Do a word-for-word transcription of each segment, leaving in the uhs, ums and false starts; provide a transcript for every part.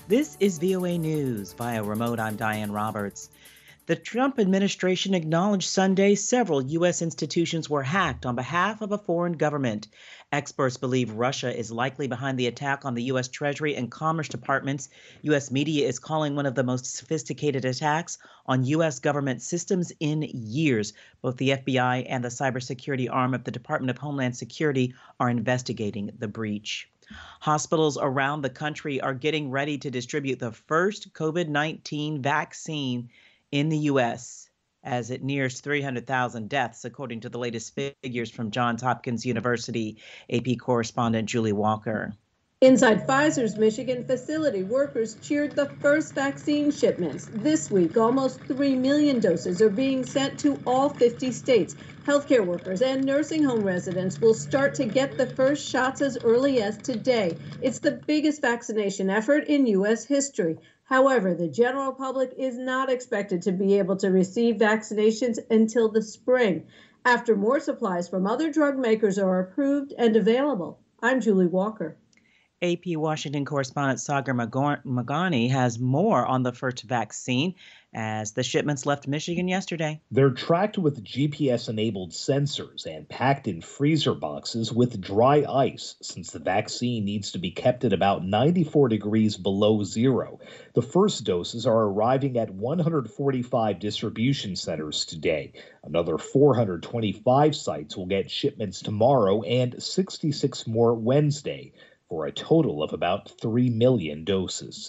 This is V O A News. Via remote, I'm Diane Roberts. The Trump administration acknowledged Sunday several U S institutions were hacked on behalf of a foreign government. Experts believe Russia is likely behind the attack on the U S Treasury and Commerce Departments. U S media is calling one of the most sophisticated attacks on U S government systems in years. Both the F B I and the cybersecurity arm of the Department of Homeland Security are investigating the breach. Hospitals around the country are getting ready to distribute the first COVID nineteen vaccine in the U S as it nears three hundred thousand deaths, according to the latest figures from Johns Hopkins University. A P correspondent Julie Walker. Inside Pfizer's Michigan facility, workers cheered the first vaccine shipments. This week, almost three million doses are being sent to all fifty states. Healthcare workers and nursing home residents will start to get the first shots as early as today. It's the biggest vaccination effort in U S history. However, the general public is not expected to be able to receive vaccinations until the spring, after more supplies from other drug makers are approved and available. I'm Julie Walker. A P Washington correspondent Sagar Meghani has more on the first vaccine as the shipments left Michigan yesterday. They're tracked with G P S-enabled sensors and packed in freezer boxes with dry ice, since the vaccine needs to be kept at about ninety-four degrees below zero. The first doses are arriving at one hundred forty-five distribution centers today. Another four hundred twenty-five sites will get shipments tomorrow and sixty-six more Wednesday, for a total of about three million doses.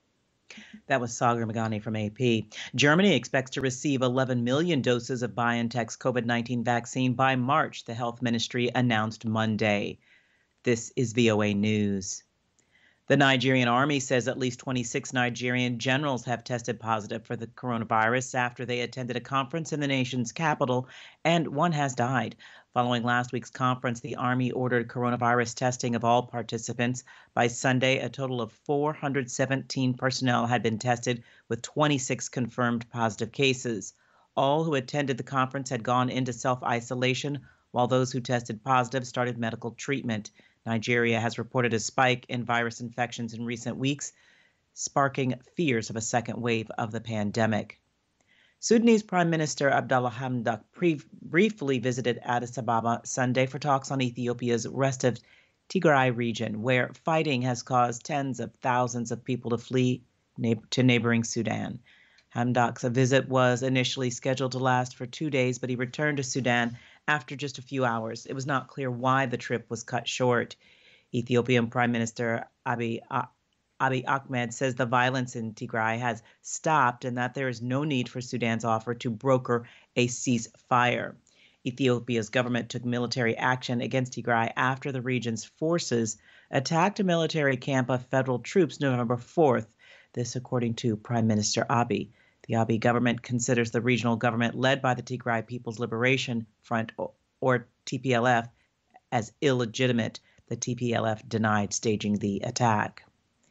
That was Sagar Meghani from A P. Germany expects to receive eleven million doses of BioNTech's COVID nineteen vaccine by March, the health ministry announced Monday. This is V O A News. The Nigerian army says at least twenty-six Nigerian generals have tested positive for the coronavirus after they attended a conference in the nation's capital, and one has died. Following last week's conference, the Army ordered coronavirus testing of all participants. By Sunday, a total of four hundred seventeen personnel had been tested, with twenty-six confirmed positive cases. All who attended the conference had gone into self-isolation, while those who tested positive started medical treatment. Nigeria has reported a spike in virus infections in recent weeks, sparking fears of a second wave of the pandemic. Sudanese Prime Minister Abdallah Hamdok pre- briefly visited Addis Ababa Sunday for talks on Ethiopia's rest of Tigray region, where fighting has caused tens of thousands of people to flee na- to neighboring Sudan. Hamdok's visit was initially scheduled to last for two days, but he returned to Sudan after just a few hours. It was not clear why the trip was cut short. Ethiopian Prime Minister Abiy Abiy Ahmed says the violence in Tigray has stopped and that there is no need for Sudan's offer to broker a ceasefire. Ethiopia's government took military action against Tigray after the region's forces attacked a military camp of federal troops November fourth. This according to Prime Minister Abiy. The Abiy government considers the regional government led by the Tigray People's Liberation Front, or T P L F, as illegitimate. The T P L F denied staging the attack.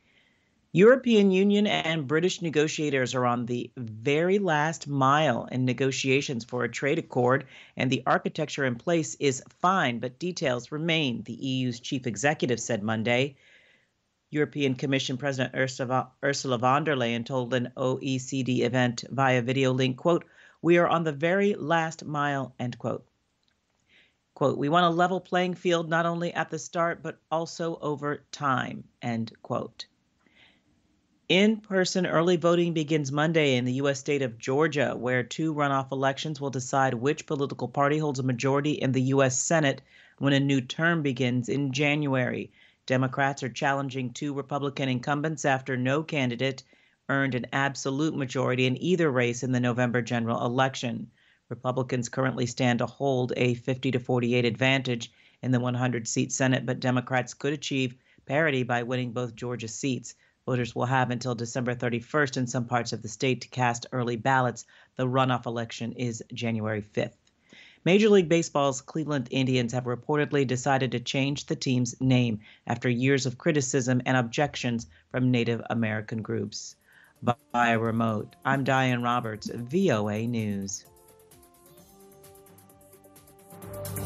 European Union and British negotiators are on the very last mile in negotiations for a trade accord, and the architecture in place is fine, but details remain, the E U's chief executive said Monday. European Commission President Ursula, Ursula von der Leyen told an O E C D event via video link, quote, "We are on the very last mile," end quote. Quote, "We want a level playing field not only at the start, but also over time," end quote. In-person early voting begins Monday in the U S state of Georgia, where two runoff elections will decide which political party holds a majority in the U S Senate when a new term begins in January. Democrats are challenging two Republican incumbents after no candidate earned an absolute majority in either race in the November general election. Republicans currently stand to hold a fifty to forty-eight advantage in the one hundred seat Senate, but Democrats could achieve parity by winning both Georgia seats. Voters will have until December thirty-first in some parts of the state to cast early ballots. The runoff election is January fifth. Major League Baseball's Cleveland Indians have reportedly decided to change the team's name after years of criticism and objections from Native American groups. Via remote, I'm Diane Roberts, V O A News.